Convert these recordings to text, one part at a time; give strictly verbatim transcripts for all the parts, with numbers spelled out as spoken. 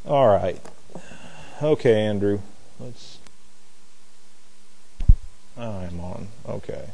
All right. Okay, Andrew. Let's. I'm on. Okay.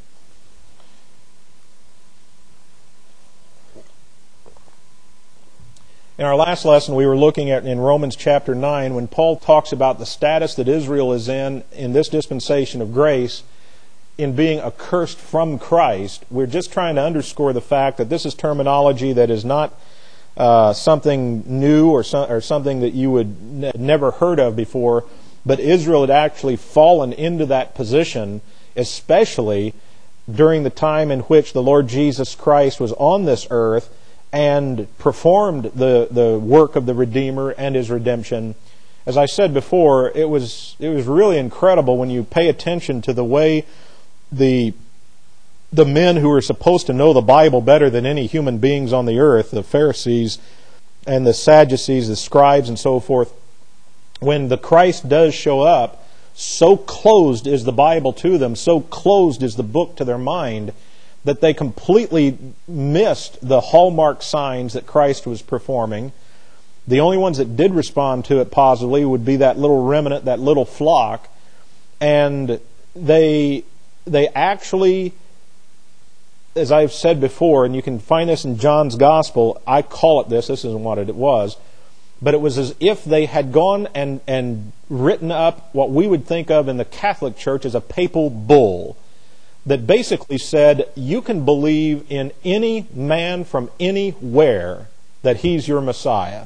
In our last lesson, we were looking at in Romans chapter nine when Paul talks about the status that Israel is in in this dispensation of grace in being accursed from Christ. We're just trying to underscore the fact that this is terminology that is not uh, something new or, so, or something that you would n- never heard of before, but Israel had actually fallen into that position, especially during the time in which the Lord Jesus Christ was on this earth and performed the, the work of the Redeemer and His redemption. As I said before, it was it was really incredible when you pay attention to the way the the men who were supposed to know the Bible better than any human beings on the earth, the Pharisees and the Sadducees, the scribes and so forth, when the Christ does show up, so closed is the Bible to them, so closed is the book to their mind, that they completely missed the hallmark signs that Christ was performing. The only ones that did respond to it positively would be that little remnant, that little flock. And they they actually, as I've said before, and you can find this in John's Gospel, I call it this, this isn't what it was, but it was as if they had gone and, and written up what we would think of in the Catholic Church as a papal bull, that basically said, you can believe in any man from anywhere that he's your Messiah.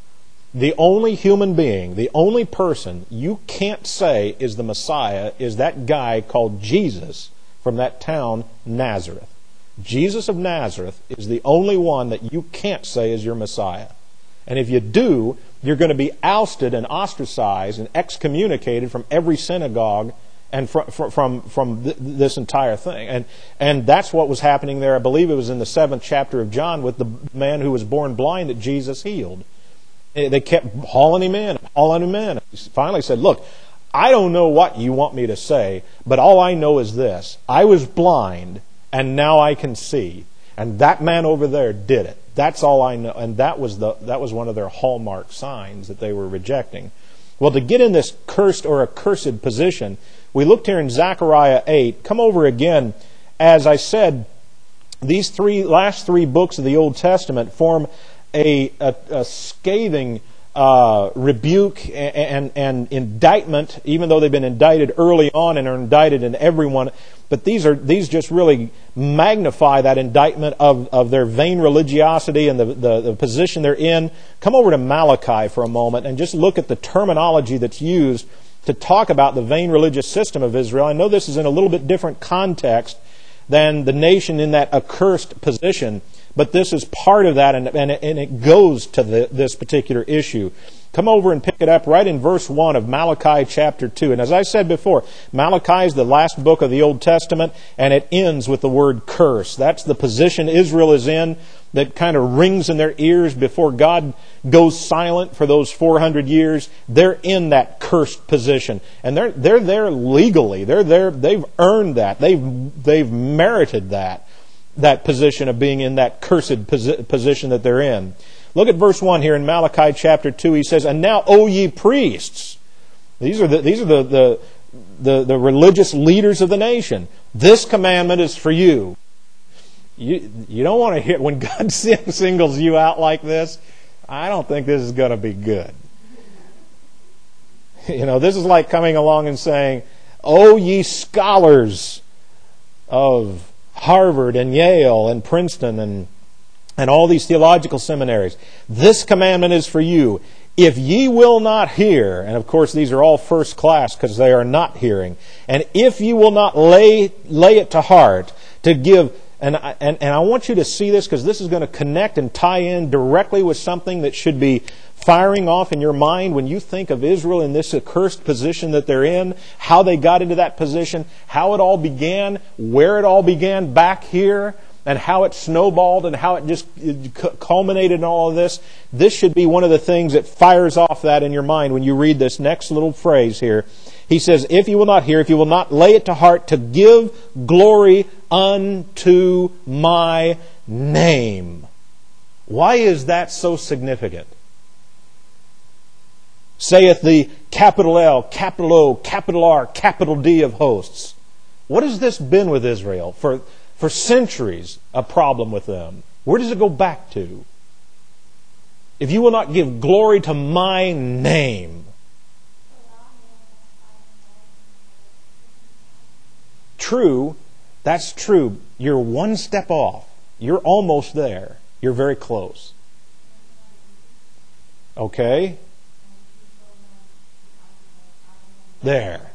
The only human being, the only person you can't say is the Messiah is that guy called Jesus from that town, Nazareth. Jesus of Nazareth is the only one that you can't say is your Messiah. And if you do, you're going to be ousted and ostracized and excommunicated from every synagogue and from from from th- this entire thing. And and that's what was happening there. I believe it was in the seventh chapter of John with the man who was born blind that Jesus healed. They kept hauling him in, hauling him in. He finally said, look, I don't know what you want me to say, but all I know is this. I was blind, and now I can see. And that man over there did it. That's all I know. And that was the that was one of their hallmark signs that they were rejecting. Well, to get in this cursed or accursed position, we looked here in Zechariah eight. Come over again. As I said, these three last three books of the Old Testament form a, a, a scathing uh, rebuke and, and, and indictment, even though they've been indicted early on and are indicted in everyone. But these are these just really magnify that indictment of, of their vain religiosity and the, the, the position they're in. Come over to Malachi for a moment and just look at the terminology that's used to talk about the vain religious system of Israel. I know this is in a little bit different context than the nation in that accursed position, but this is part of that, and, and, it, and it goes to the, this particular issue. Come over and pick it up right in verse one of Malachi chapter two. And as I said before, Malachi is the last book of the Old Testament, and it ends with the word curse. That's the position Israel is in that kind of rings in their ears before God goes silent for those four hundred years. They're in that cursed position. And they're they're there legally. They're there, they've earned that. They've they've merited that, that position of being in that cursed posi- position that they're in. Look at verse one here in Malachi chapter two. He says, "And now, O ye priests," these are the these are the, the the the religious leaders of the nation. "This commandment is for you." You you don't want to hear when God singles you out like this. I don't think this is going to be good. You know, this is like coming along and saying, "O ye scholars of Harvard and Yale and Princeton and and all these theological seminaries, this commandment is for you. If ye will not hear," and of course these are all first class because they are not hearing, "and if ye will not lay lay it to heart to give," and I, and, and I want you to see this because this is going to connect and tie in directly with something that should be firing off in your mind when you think of Israel in this accursed position that they're in, how they got into that position, how it all began, where it all began back here, and how it snowballed and how it just culminated in all of this. This should be one of the things that fires off that in your mind when you read this next little phrase here. He says, "If you will not hear, if you will not lay it to heart to give glory unto my name." Why is that so significant? saith the capital L, capital O, capital R, capital D of hosts. What has this been with Israel? For, for centuries, a problem with them. Where does it go back to? If you will not give glory to my name. True, that's true. You're one step off. You're almost there. You're very close. Okay? There.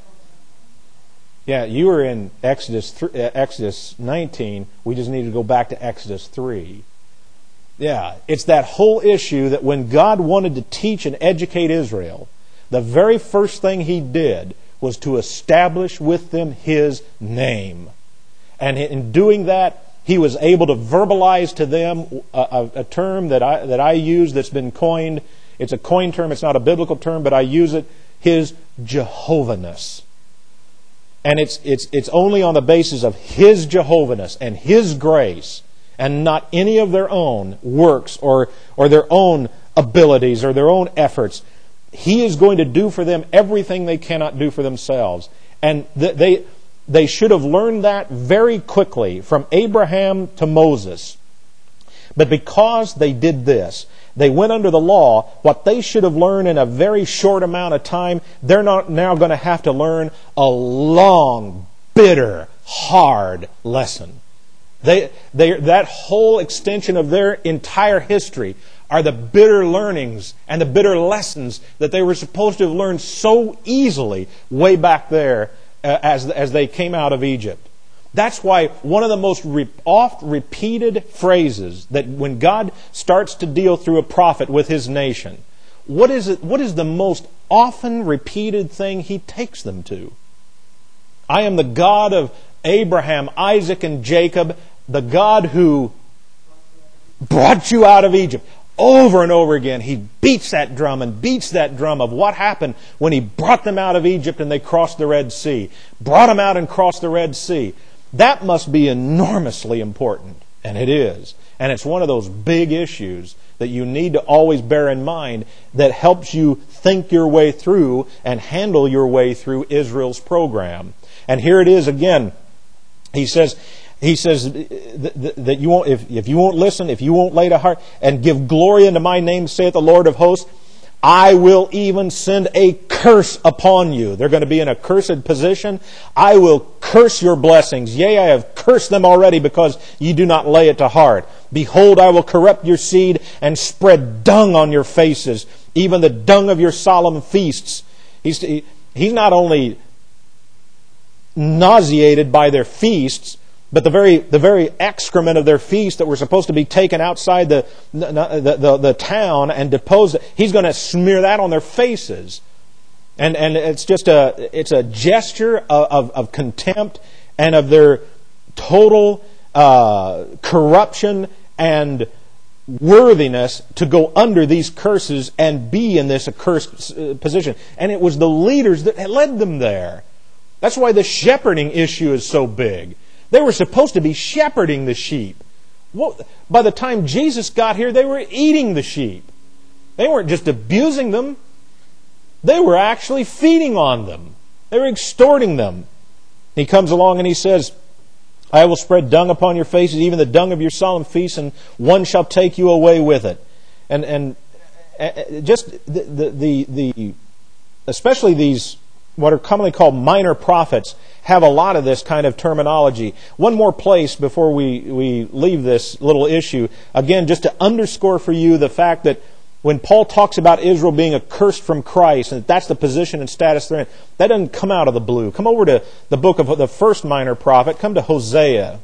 Yeah, you were in Exodus th- Exodus nineteen. We just need to go back to Exodus three. Yeah, it's that whole issue that when God wanted to teach and educate Israel, the very first thing He did was to establish with them His name. And in doing that, He was able to verbalize to them a, a, a term that I, that I use that's been coined. It's a coined term, it's not a biblical term, but I use it, His Jehovah-ness. And it's, it's, it's only on the basis of His Jehovah-ness and His grace, and not any of their own works or, or their own abilities or their own efforts. He is going to do for them everything they cannot do for themselves. And th- they, they should have learned that very quickly from Abraham to Moses. But because they did this, they went under the law, what they should have learned in a very short amount of time, they're not now going to have to learn a long, bitter, hard lesson. They, they, that whole extension of their entire history are the bitter learnings and the bitter lessons that they were supposed to have learned so easily way back there uh, as, as they came out of Egypt. That's why one of the most re- oft repeated phrases that when God starts to deal through a prophet with His nation, what is it? What is the most often repeated thing He takes them to? I am the God of Abraham, Isaac, and Jacob, the God who brought you out of Egypt. Over and over again, He beats that drum and beats that drum of what happened when He brought them out of Egypt and they crossed the Red Sea. Brought them out and crossed the Red Sea. That must be enormously important, and it is. And it's one of those big issues that you need to always bear in mind that helps you think your way through and handle your way through Israel's program. And here it is again. He says, He says that you won't, if, if you won't listen, if you won't lay to heart and give glory unto my name, saith the Lord of hosts, I will even send a curse upon you. They're going to be in a cursed position. I will curse your blessings. Yea, I have cursed them already because you do not lay it to heart. Behold, I will corrupt your seed and spread dung on your faces, even the dung of your solemn feasts. He's, he, he's not only nauseated by their feasts, but the very the very excrement of their feast that were supposed to be taken outside the the, the, the town and deposed, He's going to smear that on their faces. And and it's just a it's a gesture of, of, of contempt and of their total uh, corruption and worthiness to go under these curses and be in this accursed position. And it was the leaders that led them there. That's why the shepherding issue is so big. They were supposed to be shepherding the sheep. Well, by the time Jesus got here, they were eating the sheep. They weren't just abusing them. They were actually feeding on them. They were extorting them. He comes along and He says, I will spread dung upon your faces, even the dung of your solemn feasts, and one shall take you away with it. And and just the the the, the especially these what are commonly called minor prophets have a lot of this kind of terminology. One more place before we, we leave this little issue. Again, just to underscore for you the fact that when Paul talks about Israel being accursed from Christ, and that's the position and status they're in, that doesn't come out of the blue. Come over to the book of the first minor prophet. Come to Hosea.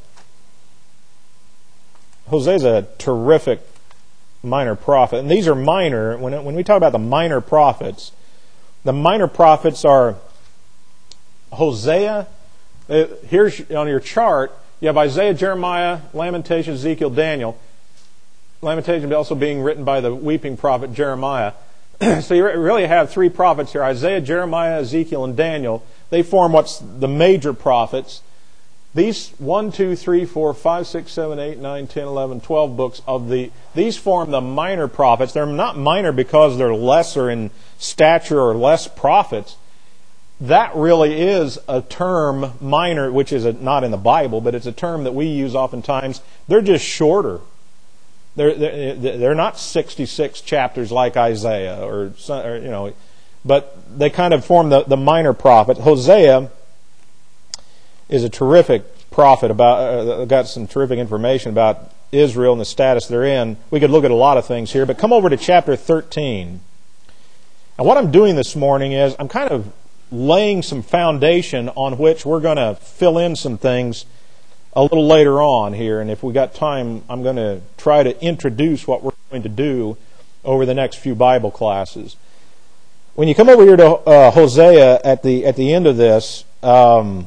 Hosea's a terrific minor prophet. And these are minor. When, when we talk about the minor prophets, the minor prophets are Hosea. Uh, here's on your chart, you have Isaiah, Jeremiah, Lamentations, Ezekiel, Daniel. Lamentations also being written by the weeping prophet Jeremiah. So you really have three prophets here, Isaiah, Jeremiah, Ezekiel, and Daniel. They form what's the major prophets. These one, two, three, four, five, six, seven, eight, nine, ten, eleven, twelve books of the these form the minor prophets. They're not minor because they're lesser in stature or less prophets, that really is a term, minor, which is a, not in the Bible, but it's a term that we use oftentimes. They're just shorter. They're they're, they're not sixty-six chapters like Isaiah, or, or you know, but they kind of form the, the minor prophet. Hosea is a terrific prophet about uh, got some terrific information about Israel and the status they're in. We could look at a lot of things here, but come over to chapter thirteen. And what I'm doing this morning is I'm kind of laying some foundation on which we're going to fill in some things a little later on here. And if we got time, I'm going to try to introduce what we're going to do over the next few Bible classes. When you come over here to uh, Hosea at the at the end of this, um,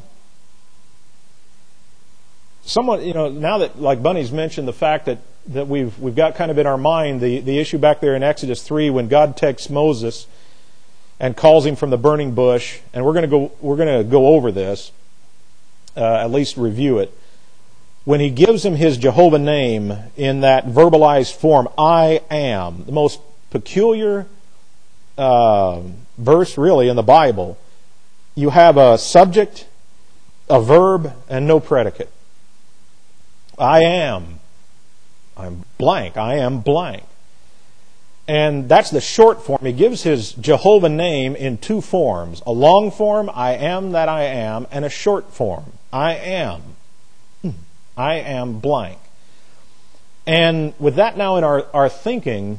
someone, you know, now that, like Bunny's mentioned, the fact that, that we've we've got kind of in our mind the, the issue back there in Exodus three when God takes Moses and calls him from the burning bush, and we're going to go we're going to go over this, uh, at least review it. When he gives him his Jehovah name in that verbalized form, I am, the most peculiar uh, verse really in the Bible. You have a subject, a verb, and no predicate. I am. I'm blank. I am blank. And that's the short form. He gives his Jehovah name in two forms. A long form, I am that I am, and a short form, I am. I am blank. And with that now in our, our thinking,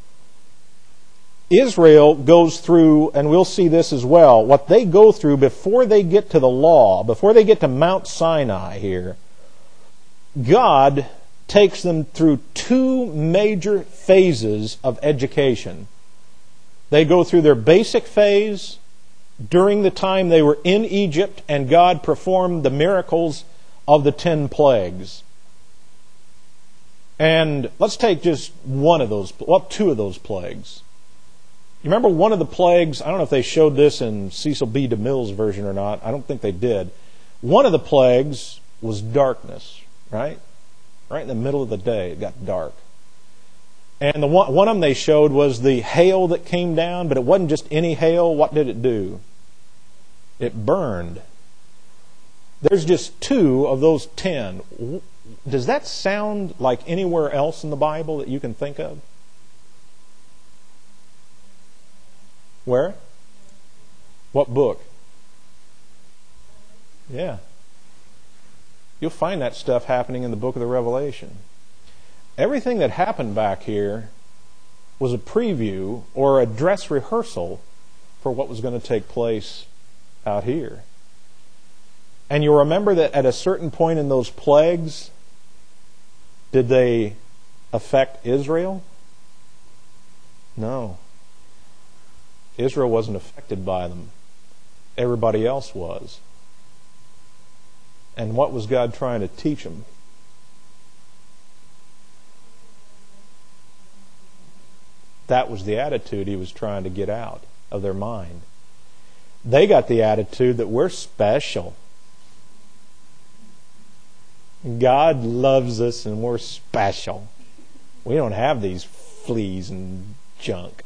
Israel goes through, and we'll see this as well, what they go through before they get to the law, before they get to Mount Sinai here. God takes them through two major phases of education. They go through their basic phase during the time they were in Egypt and God performed the miracles of the ten plagues. And let's take just one of those, well, two of those plagues. You remember one of the plagues, I don't know if they showed this in Cecil B. DeMille's version or not, I don't think they did. One of the plagues was darkness, right? Right in the middle of the day, it got dark. And the one, one of them they showed was the hail that came down, but it wasn't just any hail. What did it do? It burned. There's just two of those ten. Does that sound like anywhere else in the Bible that you can think of? Where? What book? Yeah. You'll find that stuff happening in the book of the Revelation. Everything that happened back here was a preview or a dress rehearsal for what was going to take place out here. And you'll remember that at a certain point in those plagues, did they affect Israel? No. Israel wasn't affected by them. Everybody else was. And what was God trying to teach them? That was the attitude He was trying to get out of their mind. They got the attitude that we're special. God loves us and we're special. We don't have these fleas and junk.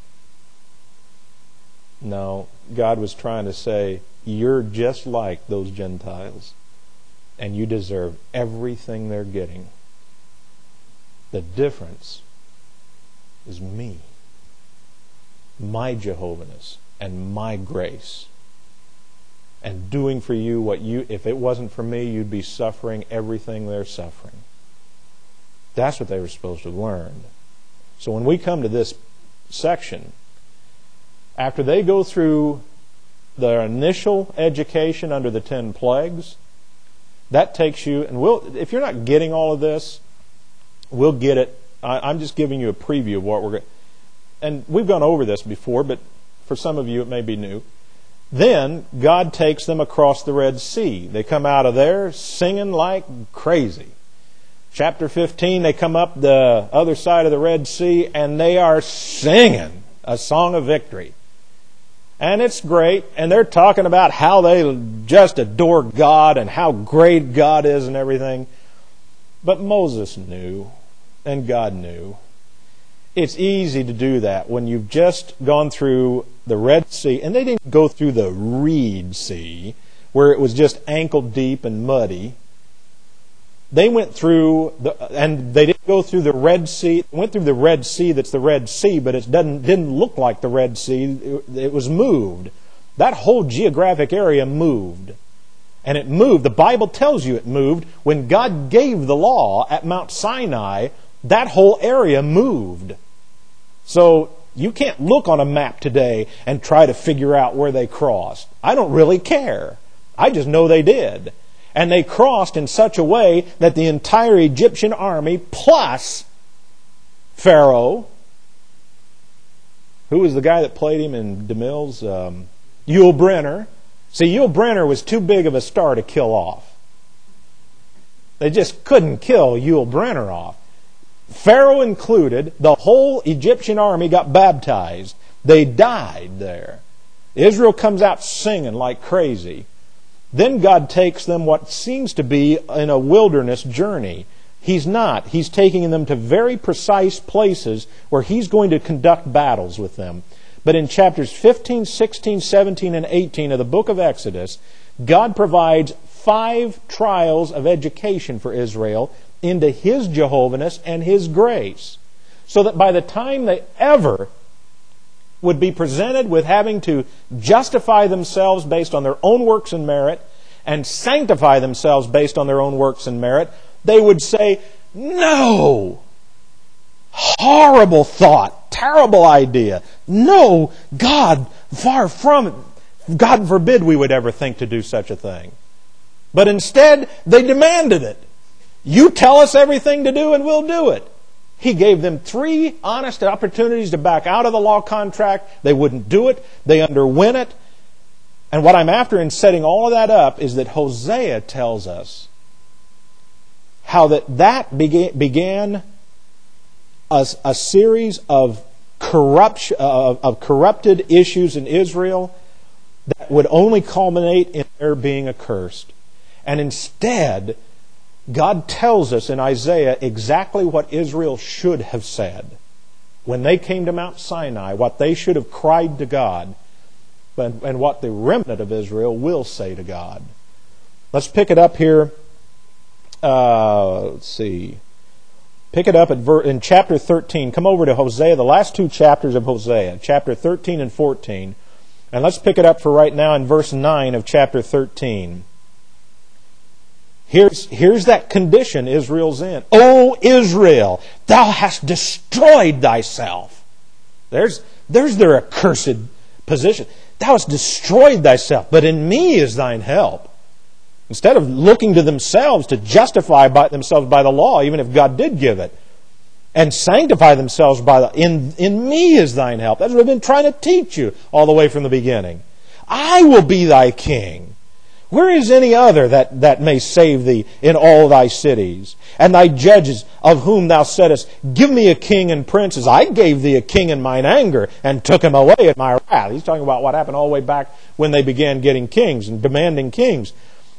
No, God was trying to say, you're just like those Gentiles. And you deserve everything they're getting. The difference is me. My Jehovahness and my grace. And doing for you what you, if it wasn't for me, you'd be suffering everything they're suffering. That's what they were supposed to learn. So when we come to this section, after they go through their initial education under the ten plagues, that takes you, and we'll, if you're not getting all of this, we'll get it. I, I'm just giving you a preview of what we're going to, and we've gone over this before, but for some of you it may be new. Then God takes them across the Red Sea. They come out of there singing like crazy. Chapter fifteen, they come up the other side of the Red Sea and they are singing a song of victory. And it's great, and they're talking about how they just adore God and how great God is and everything. But Moses knew, and God knew. It's easy to do that when you've just gone through the Red Sea, and they didn't go through the Reed Sea, where it was just ankle deep and muddy. They went through, the, and they didn't go through the Red Sea. They went through the Red Sea that's the Red Sea, but it doesn't, didn't look like the Red Sea. It, it was moved. That whole geographic area moved. And it moved. The Bible tells you it moved. When God gave the law at Mount Sinai, that whole area moved. So you can't look on a map today and try to figure out where they crossed. I don't really care. I just know they did. And they crossed in such a way that the entire Egyptian army plus Pharaoh, who was the guy that played him in DeMille's, um, Yul Brynner. See, Yul Brynner was too big of a star to kill off. They just couldn't kill Yul Brynner off. Pharaoh included, the whole Egyptian army got baptized. They died there. Israel comes out singing like crazy. Then God takes them what seems to be in a wilderness journey. He's not. He's taking them to very precise places where He's going to conduct battles with them. But in chapters fifteen, sixteen, seventeen, and eighteen of the book of Exodus, God provides five trials of education for Israel into His Jehovahness and His grace. So that by the time they ever would be presented with having to justify themselves based on their own works and merit and sanctify themselves based on their own works and merit, they would say, no! Horrible thought! Terrible idea! No! God, far from it! God forbid we would ever think to do such a thing. But instead, they demanded it. You tell us everything to do and we'll do it. He gave them three honest opportunities to back out of the law contract. They wouldn't do it. They underwent it. And what I'm after in setting all of that up is that Hosea tells us how that that began, began a, a series of, corruption, of, of corrupted issues in Israel that would only culminate in their being accursed. And instead, God tells us in Isaiah exactly what Israel should have said when they came to Mount Sinai, what they should have cried to God, and what the remnant of Israel will say to God. Let's pick it up here. Uh, let's see. Pick it up at ver- in chapter thirteen. Come over to Hosea, the last two chapters of Hosea, chapter thirteen and fourteen. And let's pick it up for right now in verse nine of chapter thirteen. Here's, here's that condition Israel's in. O Israel, thou hast destroyed thyself. There's, there's their accursed position. Thou hast destroyed thyself, but in me is thine help. Instead of looking to themselves to justify by themselves by the law, even if God did give it, and sanctify themselves by the, in, in me is thine help. That's what I've been trying to teach you all the way from the beginning. I will be thy king. Where is any other that, that may save thee in all thy cities? And thy judges, of whom thou saidest, give me a king and princes. I gave thee a king in mine anger, and took him away at my wrath. He's talking about what happened all the way back when they began getting kings and demanding kings.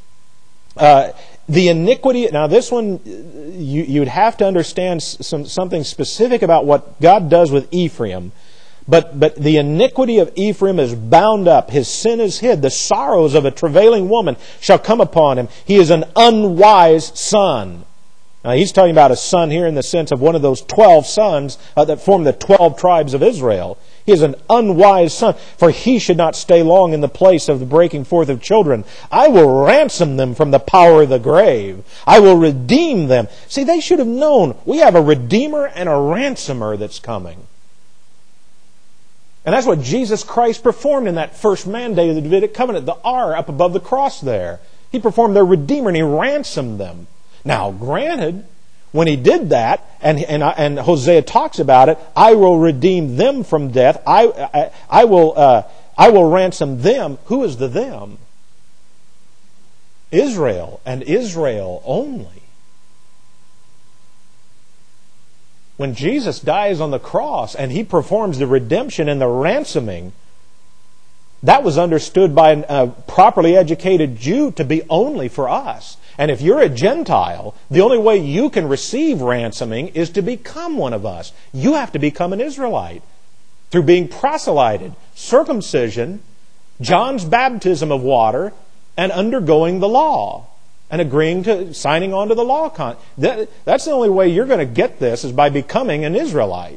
Uh, the iniquity, now this one, you, you'd have to understand some, something specific about what God does with Ephraim. But, but the iniquity of Ephraim is bound up. His sin is hid. The sorrows of a travailing woman shall come upon him. He is an unwise son. Now he's talking about a son here in the sense of one of those twelve sons uh, that form the twelve tribes of Israel. He is an unwise son, for he should not stay long in the place of the breaking forth of children. I will ransom them from the power of the grave. I will redeem them. See, they should have known we have a redeemer and a ransomer that's coming. And that's what Jesus Christ performed in that first mandate of the Davidic covenant, the R up above the cross there. He performed their Redeemer and He ransomed them. Now, granted, when He did that, and, and, and Hosea talks about it, I will redeem them from death. I, I, I, will, uh, I will ransom them. Who is the them? Israel, and Israel only. When Jesus dies on the cross and He performs the redemption and the ransoming, that was understood by a properly educated Jew to be only for us. And if you're a Gentile, the only way you can receive ransoming is to become one of us. You have to become an Israelite. through being proselyted, circumcision, John's baptism of water, and undergoing the law and agreeing to signing on to the law. Con- that, that's the only way you're going to get this, is by becoming an Israelite.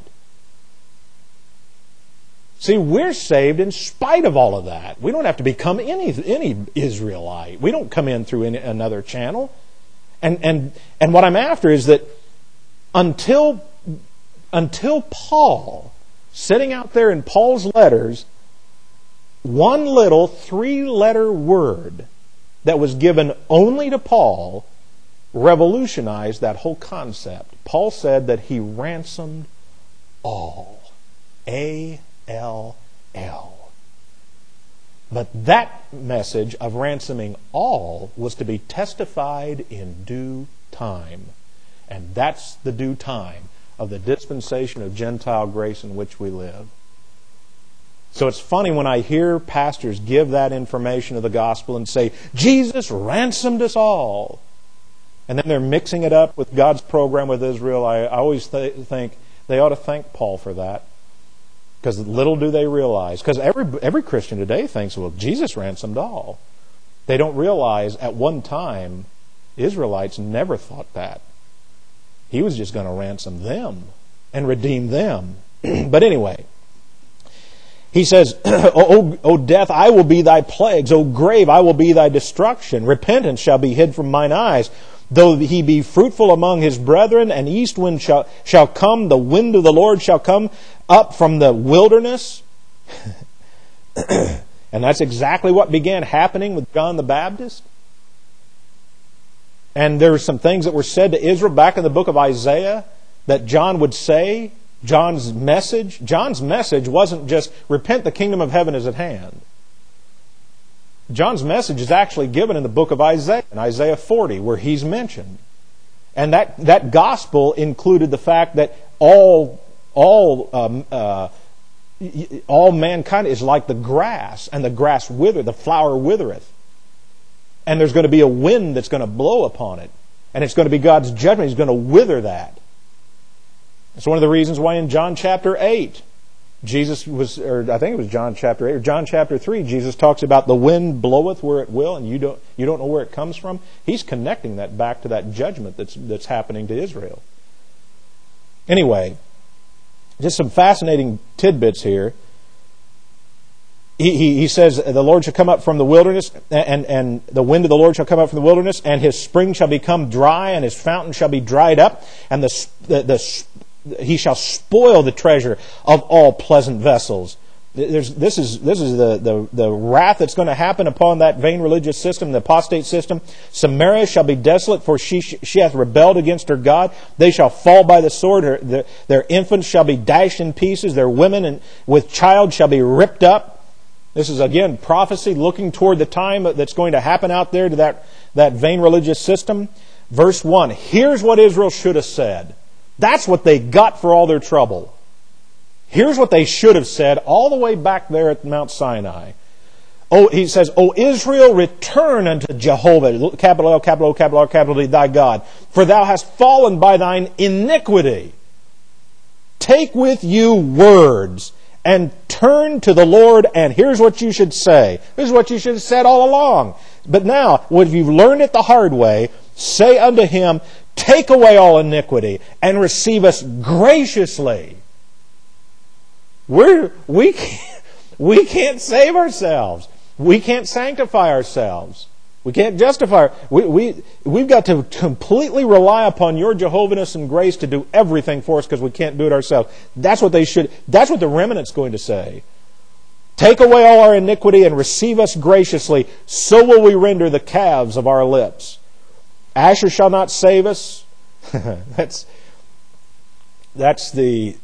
See, we're saved in spite of all of that. We don't have to become any any Israelite. We don't come in through any, another channel. And and and what I'm after is that until until Paul, sitting out there in Paul's letters, one little three-letter word that was given only to Paul revolutionized that whole concept. Paul said that he ransomed all. A L L. But that message of ransoming all was to be testified in due time. And that's the due time of the dispensation of Gentile grace in which we live. So it's funny when I hear pastors give that information of the gospel and say, Jesus ransomed us all. And then they're mixing it up with God's program with Israel. I, I always th- think they ought to thank Paul for that. Because little do they realize. Because every, every Christian today thinks, well, Jesus ransomed all. They don't realize at one time, Israelites never thought that. He was just going to ransom them and redeem them. But anyway, he says, o, o death, I will be thy plagues. O grave, I will be thy destruction. Repentance shall be hid from mine eyes. Though he be fruitful among his brethren, an east wind shall, shall come, the wind of the Lord shall come up from the wilderness. And that's exactly what began happening with John the Baptist. And there were some things that were said to Israel back in the book of Isaiah that John would say. John's message. John's message wasn't just, repent, the kingdom of heaven is at hand. John's message is actually given in the book of Isaiah, in Isaiah forty, where he's mentioned. And that, that gospel included the fact that all, all, um, uh, all mankind is like the grass, and the grass withereth, the flower withereth. And there's going to be a wind that's going to blow upon it. And it's going to be God's judgment. He's going to wither that. It's one of the reasons why in John chapter eight, Jesus was, or I think it was John chapter eight, or John chapter three, Jesus talks about the wind bloweth where it will, and you don't you don't know where it comes from. He's connecting that back to that judgment that's that's happening to Israel. Anyway, just some fascinating tidbits here. He, he, he says, the Lord shall come up from the wilderness, and, and the wind of the Lord shall come up from the wilderness, and his spring shall become dry, and his fountain shall be dried up, and the, the, the he shall spoil the treasure of all pleasant vessels. There's, this is this is the, the, the wrath that's going to happen upon that vain religious system, the apostate system. Samaria shall be desolate, for she she hath rebelled against her God. They shall fall by the sword. Her, their, their infants shall be dashed in pieces. Their women and with child shall be ripped up. This is, again, prophecy looking toward the time that's going to happen out there to that, that vain religious system. Verse one, here's what Israel should have said. That's what they got for all their trouble. Here's what they should have said all the way back there at Mount Sinai. Oh, he says, O Israel, return unto Jehovah, capital L, capital O, capital R, capital D, thy God, for thou hast fallen by thine iniquity. Take with you words, and turn to the Lord, and here's what you should say. This is what you should have said all along. But now, if you've learned it the hard way, say unto him, take away all iniquity, and receive us graciously. We're, we, can't, we can't save ourselves. We can't sanctify ourselves. We can't justify. We, we, we've got to completely rely upon your Jehovah-ness and grace to do everything for us because we can't do it ourselves. That's what they should. That's what the remnant's going to say. Take away all our iniquity and receive us graciously. So will we render the calves of our lips. Asher shall not save us. that's that's the.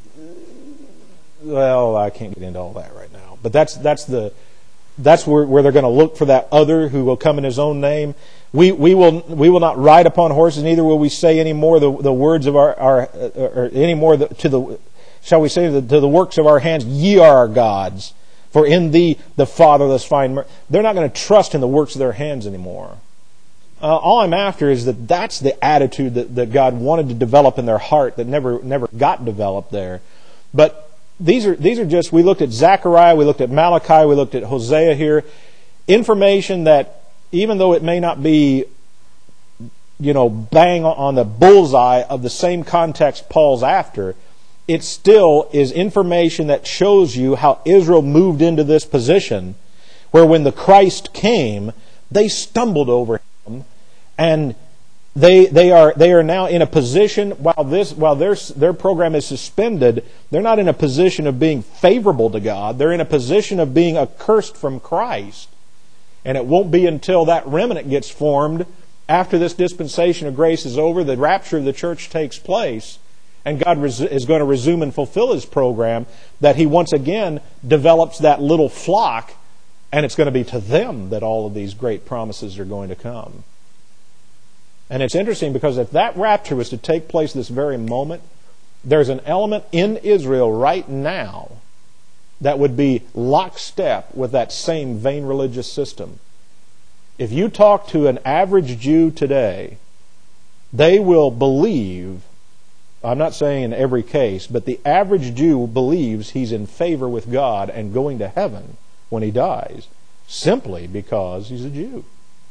Well, I can't get into all that right now. But that's that's the. That's where, where they're going to look for that other who will come in his own name. We we will we will not ride upon horses, neither will we say any more the, the words of our, our or any more the, to the shall we say the, to the works of our hands. Ye are our gods, for in thee the fatherless find mercy. They're not going to trust in the works of their hands anymore. Uh, all I'm after is that that's the attitude that, that God wanted to develop in their heart that never never got developed there. But these are these are just, we looked at Zechariah, we looked at Malachi, we looked at Hosea here. Information that, even though it may not be, you know, bang on the bullseye of the same context Paul's after, it still is information that shows you how Israel moved into this position where when the Christ came, they stumbled over him, and they they are they are now in a position, while this while their their program is suspended, they're not in a position of being favorable to God. They're in a position of being accursed from Christ. And it won't be until that remnant gets formed, after this dispensation of grace is over, the rapture of the church takes place, and God res- is going to resume and fulfill His program, that He once again develops that little flock, and it's going to be to them that all of these great promises are going to come. And it's interesting because if that rapture was to take place this very moment, there's an element in Israel right now that would be lockstep with that same vain religious system. If you talk to an average Jew today, they will believe, I'm not saying in every case, but the average Jew believes he's in favor with God and going to heaven when he dies, simply because he's a Jew.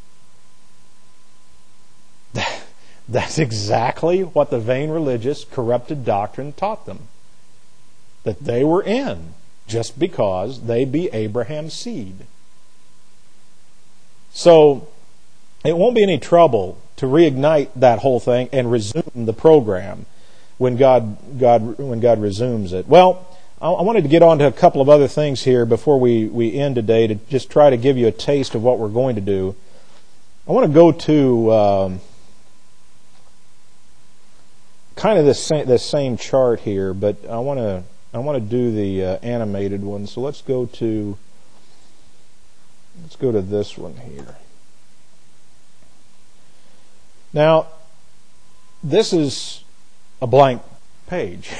That's exactly what the vain religious, corrupted doctrine taught them. That they were in, just because they be Abraham's seed. So, it won't be any trouble to reignite that whole thing and resume the program when God God when God resumes it. Well, I wanted to get on to a couple of other things here before we, we end today, to just try to give you a taste of what we're going to do. I want to go to um, kind of this same, this same chart here, but I want to I want to do the uh, animated one. So let's go to let's go to this one here. Now, this is a blank page.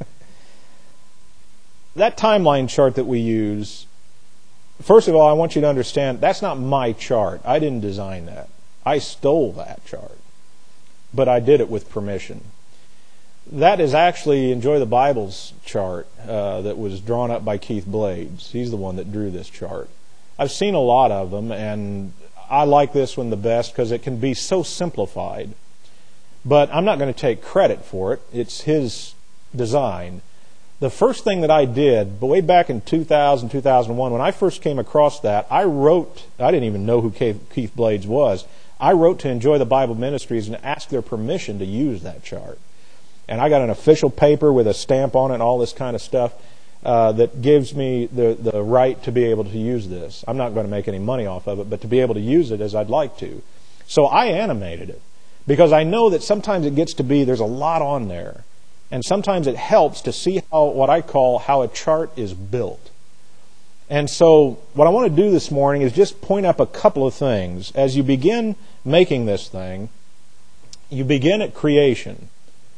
That timeline chart that we use, first of all, I want you to understand, that's not my chart. I didn't design that. I stole that chart. But I did it with permission. That is actually Enjoy the Bible's chart uh, that was drawn up by Keith Blades. He's the one that drew this chart. I've seen a lot of them, and I like this one the best because it can be so simplified. But I'm not going to take credit for it. It's his design. The first thing that I did, but way back in two thousand, two thousand one, when I first came across that, I wrote, I didn't even know who Keith Blades was. I wrote to Enjoy the Bible Ministries and asked their permission to use that chart. And I got an official paper with a stamp on it and all this kind of stuff uh, that gives me the, the right to be able to use this. I'm not going to make any money off of it, but to be able to use it as I'd like to. So I animated it because I know that sometimes it gets to be, there's a lot on there. And sometimes it helps to see how, what I call, how a chart is built. And so what I want to do this morning is just point up a couple of things. As you begin making this thing, you begin at creation.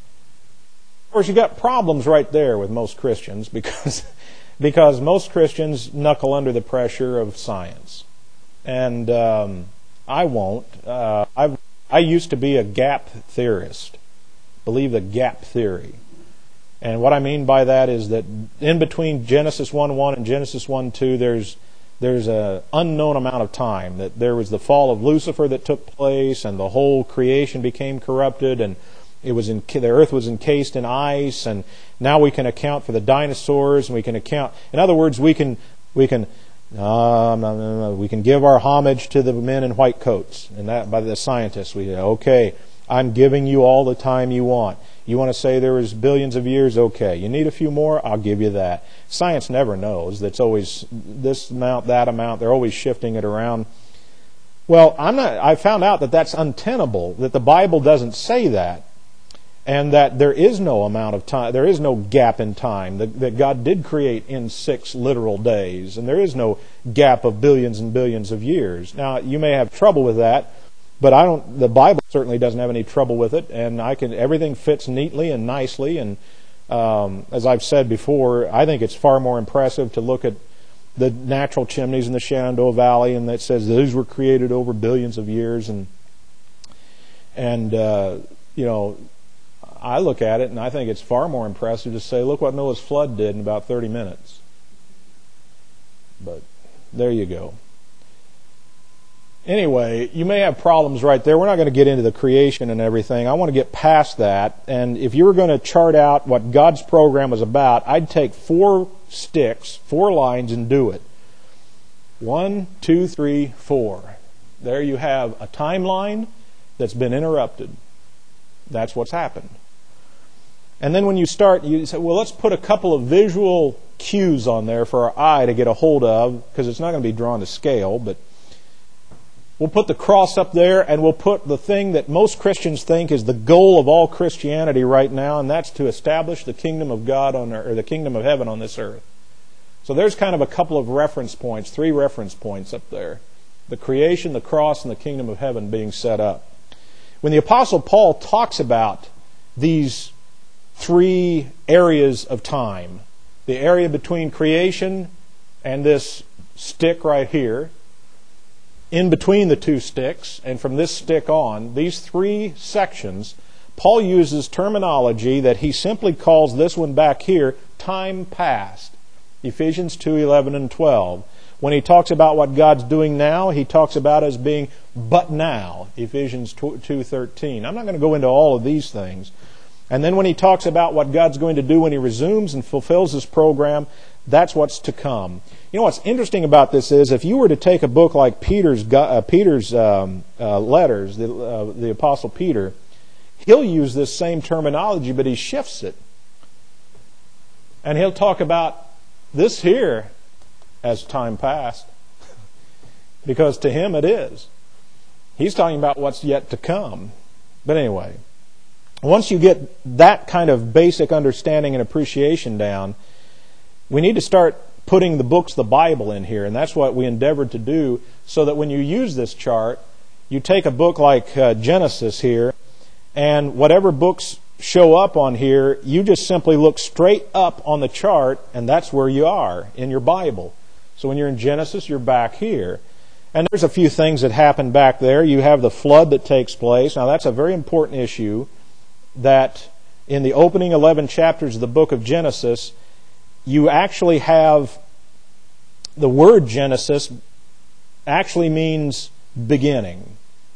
Of course, you got problems right there with most Christians because, because most Christians knuckle under the pressure of science. And um, I won't. Uh, I I used to be a gap theorist. Believe the gap theory. And what I mean by that is that in between Genesis one one and Genesis one two, there's there's an unknown amount of time. That there was the fall of Lucifer that took place, and the whole creation became corrupted, and it was in, the earth was encased in ice, and now we can account for the dinosaurs, and we can account. In other words, we can we can uh, no, no, no, we can give our homage to the men in white coats, and that by the scientists. We say, okay, I'm giving you all the time you want. You want to say there was billions of years? Okay. You need a few more? I'll give you that. Science never knows. That's always this amount, that amount. They're always shifting it around. Well, I'm not. I found out that that's untenable. That the Bible doesn't say that, and that there is no amount of time. There is no gap in time. That, that God did create in six literal days, and there is no gap of billions and billions of years. Now, you may have trouble with that. But I don't. The Bible certainly doesn't have any trouble with it, and I can. Everything fits neatly and nicely. And um, as I've said before, I think it's far more impressive to look at the natural chimneys in the Shenandoah Valley, and that says those were created over billions of years. And and uh, you know, I look at it and I think it's far more impressive to say, look what Noah's flood did in about thirty minutes. But there you go. Anyway, you may have problems right there. We're not going to get into the creation and everything. I want to get past that. And if you were going to chart out what God's program was about, I'd take four sticks, four lines, and do it. One, two, three, four. There you have a timeline that's been interrupted. That's what's happened. And then when you start, you say, well, let's put a couple of visual cues on there for our eye to get a hold of, because it's not going to be drawn to scale, but we'll put the cross up there, and we'll put the thing that most Christians think is the goal of all Christianity right now, and that's to establish the kingdom of God on earth, or the kingdom of heaven on this earth. So there's kind of a couple of reference points, three reference points up there. The creation, the cross, and the kingdom of heaven being set up. When the Apostle Paul talks about these three areas of time, the area between creation and this stick right here, in between the two sticks, and from this stick on, these three sections, Paul uses terminology that he simply calls this one back here, time past. Ephesians two, eleven and twelve. When he talks about what God's doing now, he talks about as being but now. Ephesians two, thirteen. I'm not going to go into all of these things. And then when he talks about what God's going to do when he resumes and fulfills his program, that's what's to come. You know what's interesting about this is if you were to take a book like Peter's uh, Peter's um, uh, letters, the, uh, the Apostle Peter, he'll use this same terminology, but he shifts it. And he'll talk about this here as time past, because to him it is. He's talking about what's yet to come. But anyway, once you get that kind of basic understanding and appreciation down, we need to start putting the books, the Bible, in here. And that's what we endeavored to do, so that when you use this chart, you take a book like uh, Genesis here, and whatever books show up on here, you just simply look straight up on the chart, and that's where you are in your Bible. So when you're in Genesis, you're back here. And there's a few things that happen back there. You have the flood that takes place. Now that's a very important issue, that in the opening eleven chapters of the book of Genesis, you actually have the word Genesis actually means beginning.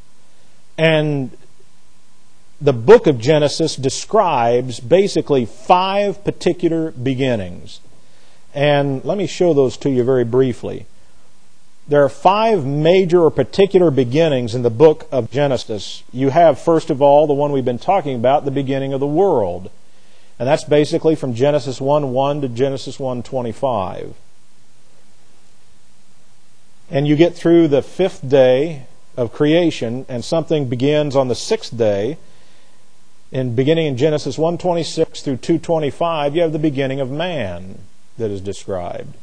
And the book of Genesis describes basically five particular beginnings. And let me show those to you very briefly. There are five major or particular beginnings in the book of Genesis. You have, first of all, the one we've been talking about, the beginning of the world. And that's basically from Genesis one one to Genesis one twenty-five. And you get through the fifth day of creation, and something begins on the sixth day. And beginning in Genesis one twenty-six through two twenty-five, you have the beginning of man that is described.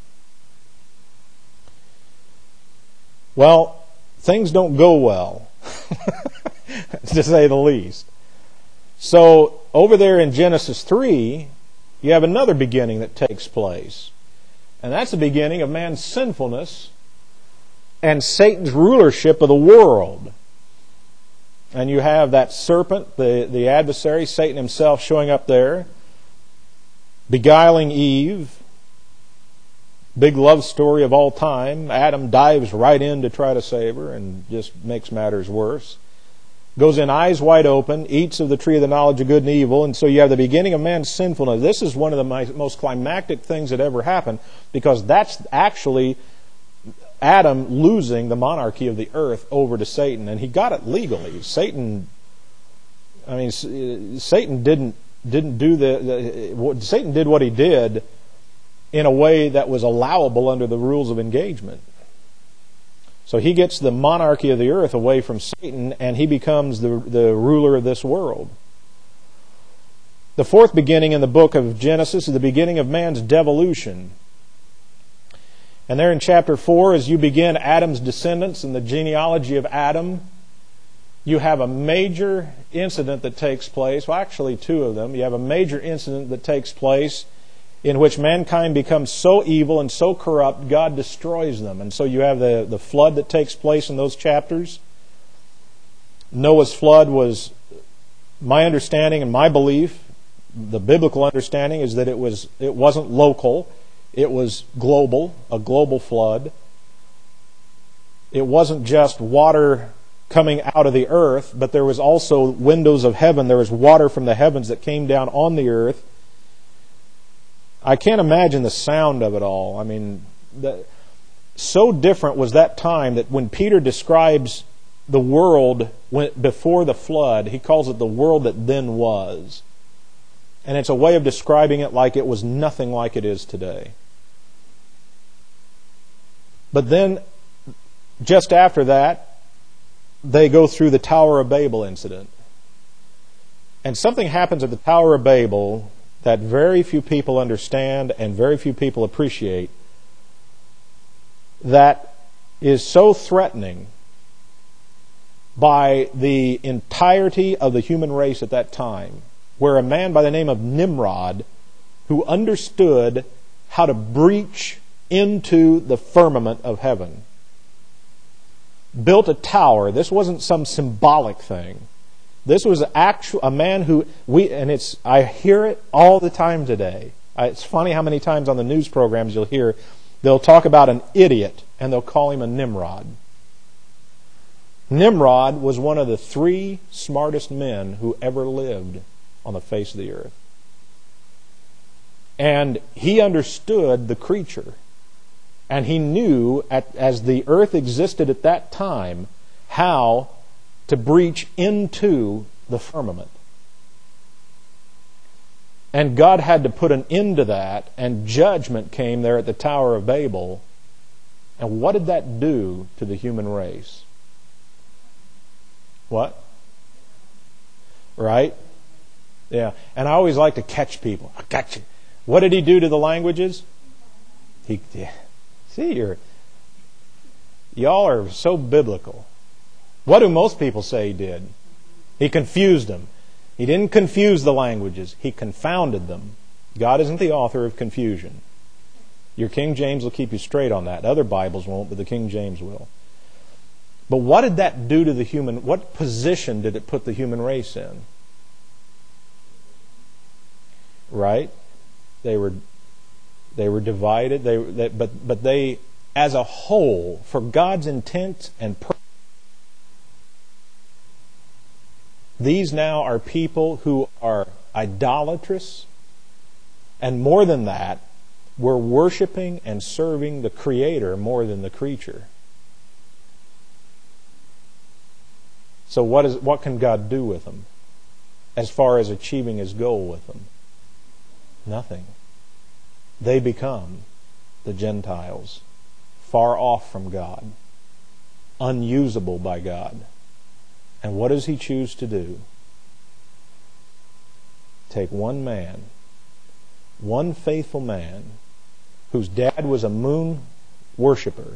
Well, things don't go well, to say the least. So, over there in Genesis three, you have another beginning that takes place. And that's the beginning of man's sinfulness and Satan's rulership of the world. And you have that serpent, the, the adversary, Satan himself, showing up there, beguiling Eve. Big love story of all time. Adam dives right in to try to save her and just makes matters worse. Goes in eyes wide open, eats of the tree of the knowledge of good and evil, and so you have the beginning of man's sinfulness. This is one of the most climactic things that ever happened, because that's actually Adam losing the monarchy of the earth over to Satan, and he got it legally. Satan, I mean, Satan didn't didn't do the, the Satan did what he did in a way that was allowable under the rules of engagement. So he gets the monarchy of the earth away from Satan, and he becomes the, the ruler of this world. The fourth beginning in the book of Genesis is the beginning of man's devolution. And there in chapter four, as you begin Adam's descendants and the genealogy of Adam, you have a major incident that takes place. Well, actually two of them. You have a major incident that takes place in which mankind becomes so evil and so corrupt, God destroys them. And so you have the, the flood that takes place in those chapters. Noah's flood was my understanding and my belief, the biblical understanding, is that it was it wasn't local, it was global, a global flood. It wasn't just water coming out of the earth, but there was also windows of heaven. There was water from the heavens that came down on the earth. I can't imagine the sound of it all. I mean, the, so different was that time that when Peter describes the world when, before the flood, he calls it the world that then was. And it's a way of describing it like it was nothing like it is today. But then, just after that, they go through the Tower of Babel incident. And something happens at the Tower of Babel that very few people understand and very few people appreciate, that is so threatening by the entirety of the human race at that time, where a man by the name of Nimrod, who understood how to breach into the firmament of heaven, built a tower. This wasn't some symbolic thing. This was actual a man who we and it's I hear it all the time today. It's funny how many times on the news programs you'll hear they'll talk about an idiot and they'll call him a Nimrod. Nimrod was one of the three smartest men who ever lived on the face of the earth. And he understood the creature. And he knew, at, as the earth existed at that time, how to breach into the firmament. And God had to put an end to that, and judgment came there at the Tower of Babel. And what did that do to the human race? What? Right? Yeah. And I always like to catch people. I got you. What did he do to the languages? He... Yeah. See, you're, y'all are so biblical. What do most people say he did? He confused them. He didn't confuse the languages. He confounded them. God isn't the author of confusion. Your King James will keep you straight on that. Other Bibles won't, but the King James will. But what did that do to the human, what position did it put the human race in? Right? They were... They were divided, they, they, but, but they, as a whole, for God's intent and purpose, these now are people who are idolatrous, and more than that, we're worshiping and serving the Creator more than the creature. So what is what can God do with them as far as achieving His goal with them? Nothing. They become the Gentiles, far off from God, unusable by God. And what does He choose to do? Take one man, one faithful man, whose dad was a moon worshiper,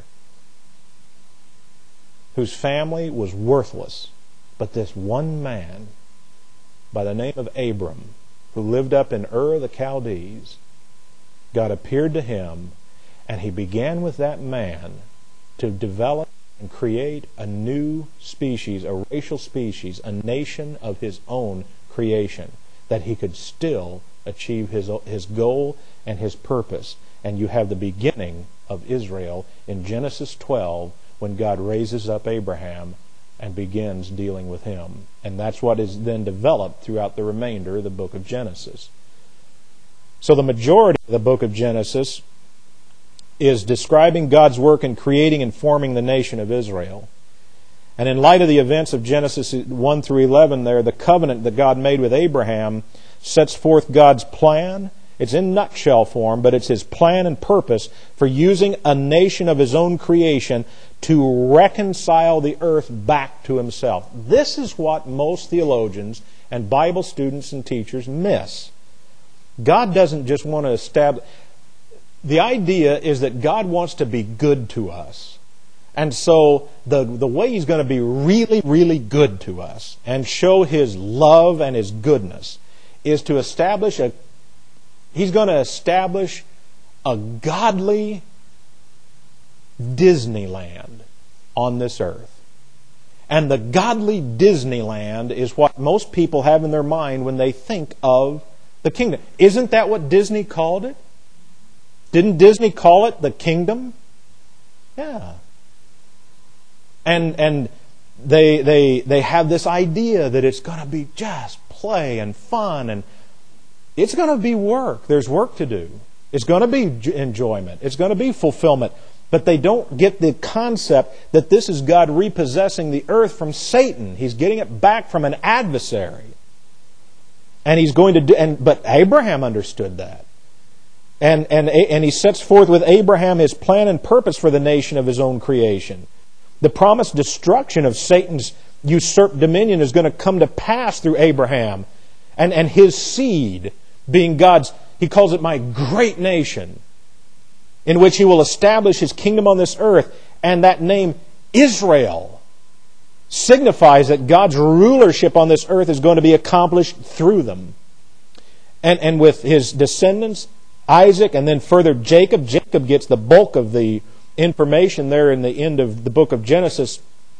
whose family was worthless, but this one man by the name of Abram, who lived up in Ur of the Chaldees, God appeared to him, and He began with that man to develop and create a new species, a racial species, a nation of His own creation, that He could still achieve His, his goal and His purpose. And you have the beginning of Israel in Genesis twelve, when God raises up Abraham and begins dealing with him. And that's what is then developed throughout the remainder of the book of Genesis. So the majority of the book of Genesis is describing God's work in creating and forming the nation of Israel. And in light of the events of Genesis one through eleven there, the covenant that God made with Abraham sets forth God's plan. It's in nutshell form, but it's His plan and purpose for using a nation of His own creation to reconcile the earth back to Himself. This is what most theologians and Bible students and teachers miss. God doesn't just want to establish... The idea is that God wants to be good to us. And so the, the way He's going to be really, really good to us and show His love and His goodness is to establish a... He's going to establish a godly Disneyland on this earth. And the godly Disneyland is what most people have in their mind when they think of the kingdom. Isn't that what Disney called it? Didn't Disney call it the kingdom? Yeah. And and they they they have this idea that it's going to be just play and fun, and it's going to be work. There's work to do. It's going to be enjoyment. It's going to be fulfillment. But they don't get the concept that this is God repossessing the earth from Satan. He's getting it back from an adversary. And he's going to do, and but Abraham understood that. And and and he sets forth with Abraham his plan and purpose for the nation of his own creation. The promised destruction of Satan's usurped dominion is going to come to pass through Abraham and, and his seed being God's, he calls it my great nation, in which he will establish his kingdom on this earth. And that name, Israel, signifies that God's rulership on this earth is going to be accomplished through them. And, and with his descendants, Isaac, and then further Jacob. Jacob gets the bulk of the information there in the end of the book of Genesis.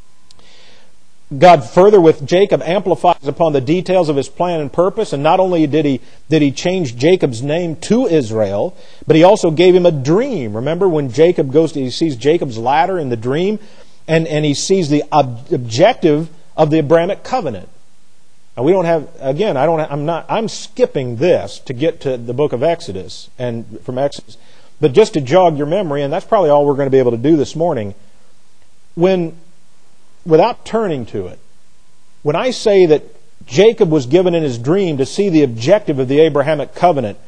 God further with Jacob amplifies upon the details of his plan and purpose, and not only did he did he change Jacob's name to Israel, but he also gave him a dream. Remember when Jacob goes to, he sees Jacob's ladder in the dream, and, and he sees the ob- objective of the Abrahamic covenant. Now we don't have, again, I don't I'm not I'm skipping this to get to the book of Exodus and from Exodus. But just to jog your memory, and that's probably all we're going to be able to do this morning, when, without turning to it, when I say that Jacob was given in his dream to see the objective of the Abrahamic covenant,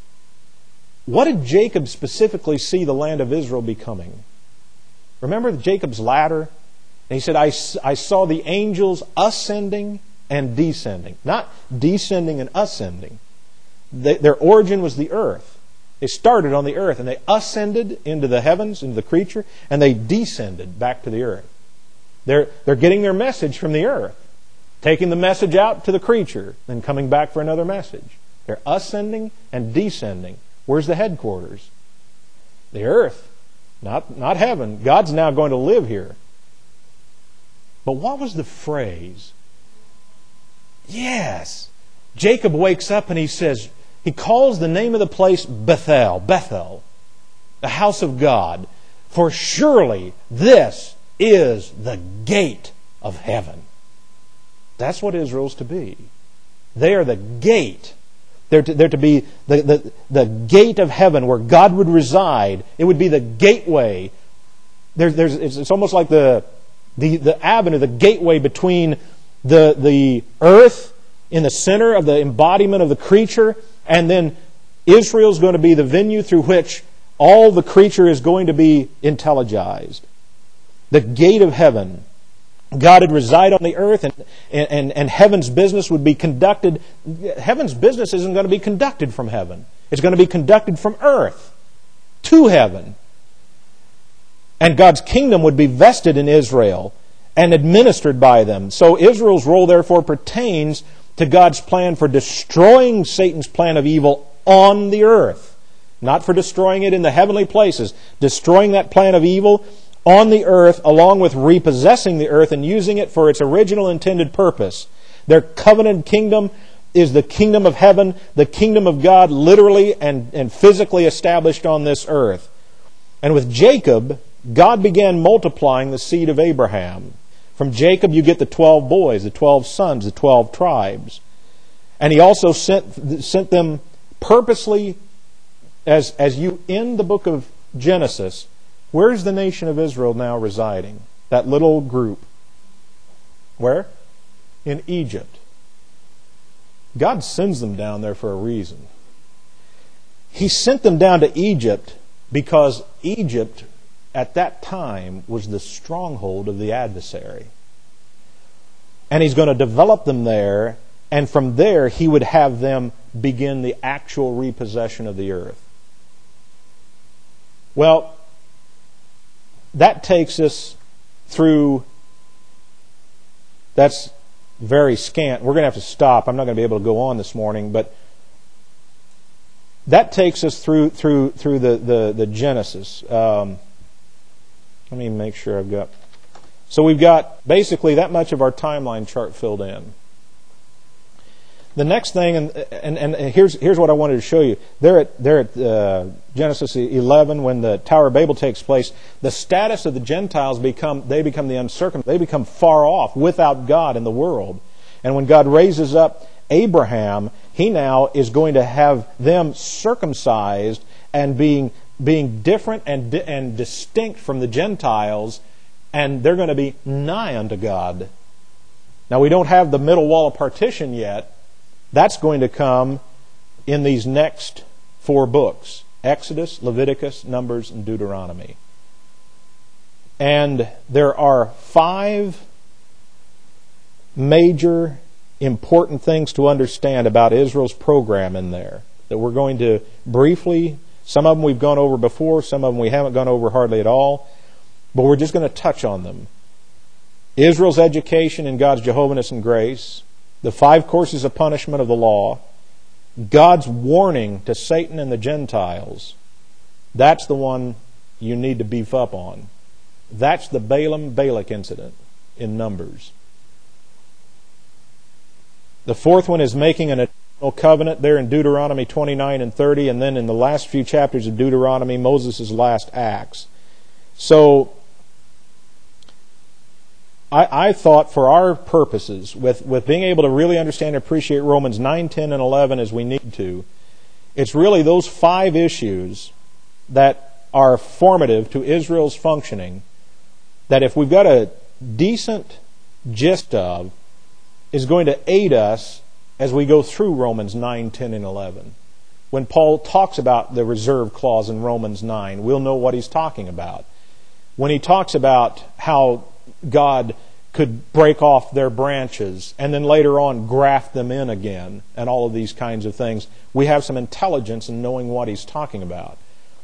what did Jacob specifically see the land of Israel becoming? Remember Jacob's ladder? And he said, I, I saw the angels ascending and descending. Not descending and ascending. They, their origin was the earth. They started on the earth, and they ascended into the heavens, into the creature, and they descended back to the earth. They're, they're getting their message from the earth, taking the message out to the creature, then coming back for another message. They're ascending and descending. Where's the headquarters? The earth, not, not heaven. God's now going to live here. But what was the phrase? Yes. Jacob wakes up and he says, he calls the name of the place Bethel, Bethel, the house of God. For surely this is the gate of heaven. That's what Israel's to be. They are the gate. They're to, they're to be the, the, the gate of heaven where God would reside. It would be the gateway. There, there's, it's, it's almost like the, the, the avenue, the gateway between the, the earth in the center of the embodiment of the creature, and then Israel's going to be the venue through which all the creature is going to be intelligized. The gate of heaven. God would reside on the earth, and, and, and heaven's business would be conducted. Heaven's business isn't going to be conducted from heaven. It's going to be conducted from earth to heaven. And God's kingdom would be vested in Israel and administered by them. So Israel's role, therefore, pertains to God's plan for destroying Satan's plan of evil on the earth. Not for destroying it in the heavenly places. Destroying that plan of evil on the earth, along with repossessing the earth and using it for its original intended purpose. Their covenant kingdom is the kingdom of heaven, the kingdom of God, literally and, and physically established on this earth. And with Jacob, God began multiplying the seed of Abraham. From Jacob you get the twelve boys, the twelve sons, the twelve tribes. And he also sent, sent them purposely, as, as you end the book of Genesis, where's the nation of Israel now residing? That little group. Where? In Egypt. God sends them down there for a reason. He sent them down to Egypt because Egypt at that time was the stronghold of the adversary. And He's going to develop them there, and from there He would have them begin the actual repossession of the earth. Well, that takes us through, that's very scant. We're going to have to stop. I'm not going to be able to go on this morning, but that takes us through through through the, the, the Genesis. Um, let me make sure I've got So we've got basically that much of our timeline chart filled in. The next thing, and, and, and here's here's what I wanted to show you. There at, there at uh, Genesis eleven, when the Tower of Babel takes place, the status of the Gentiles become, they become the uncircumcised. They become far off, without God in the world. And when God raises up Abraham, He now is going to have them circumcised and being being different and and distinct from the Gentiles, and they're going to be nigh unto God. Now we don't have the middle wall of partition yet. That's going to come in these next four books: Exodus, Leviticus, Numbers, and Deuteronomy. And there are five major important things to understand about Israel's program in there that we're going to briefly, some of them we've gone over before, some of them we haven't gone over hardly at all, but we're just going to touch on them. Israel's education in God's Jehovah's and grace, the five courses of punishment of the law, God's warning to Satan and the Gentiles. That's the one you need to beef up on. That's the Balaam-Balak incident in Numbers. The fourth one is making an eternal covenant there in Deuteronomy twenty-nine and thirty, and then in the last few chapters of Deuteronomy, Moses' last acts. So I, I thought for our purposes, with, with being able to really understand and appreciate Romans nine, ten, and eleven as we need to, it's really those five issues that are formative to Israel's functioning that if we've got a decent gist of, is going to aid us as we go through Romans nine, ten, and eleven. When Paul talks about the reserve clause in Romans nine, we'll know what he's talking about. When he talks about how God could break off their branches and then later on graft them in again and all of these kinds of things, we have some intelligence in knowing what he's talking about.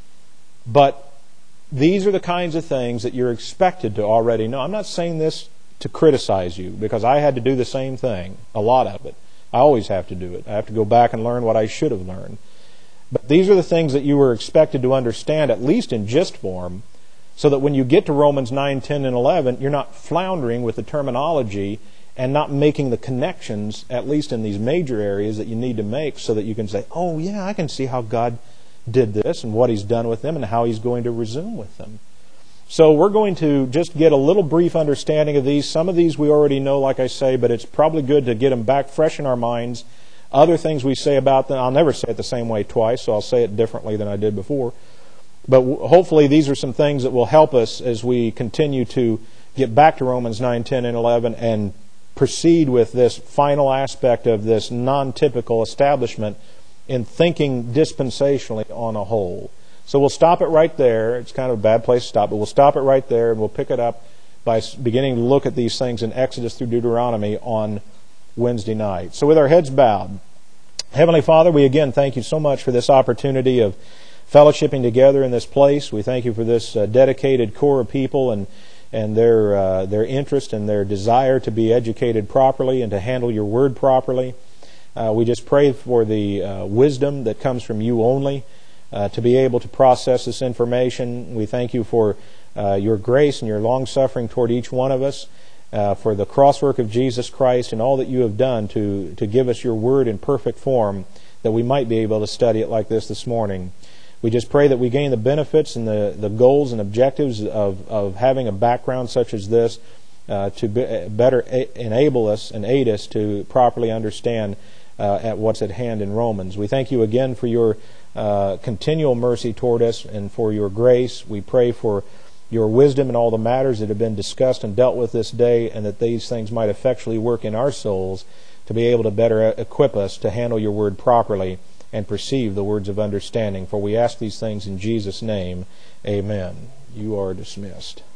But these are the kinds of things that you're expected to already know. I'm not saying this to criticize you, because I had to do the same thing, a lot of it. I always have to do it. I have to go back and learn what I should have learned. But these are the things that you were expected to understand, at least in gist form, so that when you get to Romans nine, ten, and eleven, you're not floundering with the terminology and not making the connections, at least in these major areas that you need to make, so that you can say, oh yeah, I can see how God did this and what He's done with them and how He's going to resume with them. So we're going to just get a little brief understanding of these. Some of these we already know, like I say, but it's probably good to get them back fresh in our minds. Other things we say about them, I'll never say it the same way twice, so I'll say it differently than I did before. But hopefully these are some things that will help us as we continue to get back to Romans nine, ten, and eleven and proceed with this final aspect of this non-typical establishment in thinking dispensationally on a whole. So we'll stop it right there. It's kind of a bad place to stop, but we'll stop it right there and we'll pick it up by beginning to look at these things in Exodus through Deuteronomy on Wednesday night. So with our heads bowed, Heavenly Father, we again thank You so much for this opportunity of fellowshipping together in this place. We thank You for this uh, dedicated core of people and and their uh, their interest and their desire to be educated properly and to handle Your Word properly. Uh, we just pray for the uh, wisdom that comes from You only uh, to be able to process this information. We thank You for uh, Your grace and Your long-suffering toward each one of us, uh, for the crosswork of Jesus Christ and all that You have done to, to give us Your Word in perfect form, that we might be able to study it like this this morning. We just pray that we gain the benefits and the, the goals and objectives of, of having a background such as this uh, to be, better a- enable us and aid us to properly understand uh, at what's at hand in Romans. We thank You again for Your uh, continual mercy toward us and for Your grace. We pray for Your wisdom in all the matters that have been discussed and dealt with this day, and that these things might effectually work in our souls to be able to better equip us to handle Your Word properly and perceive the words of understanding. For we ask these things in Jesus' name. Amen. You are dismissed.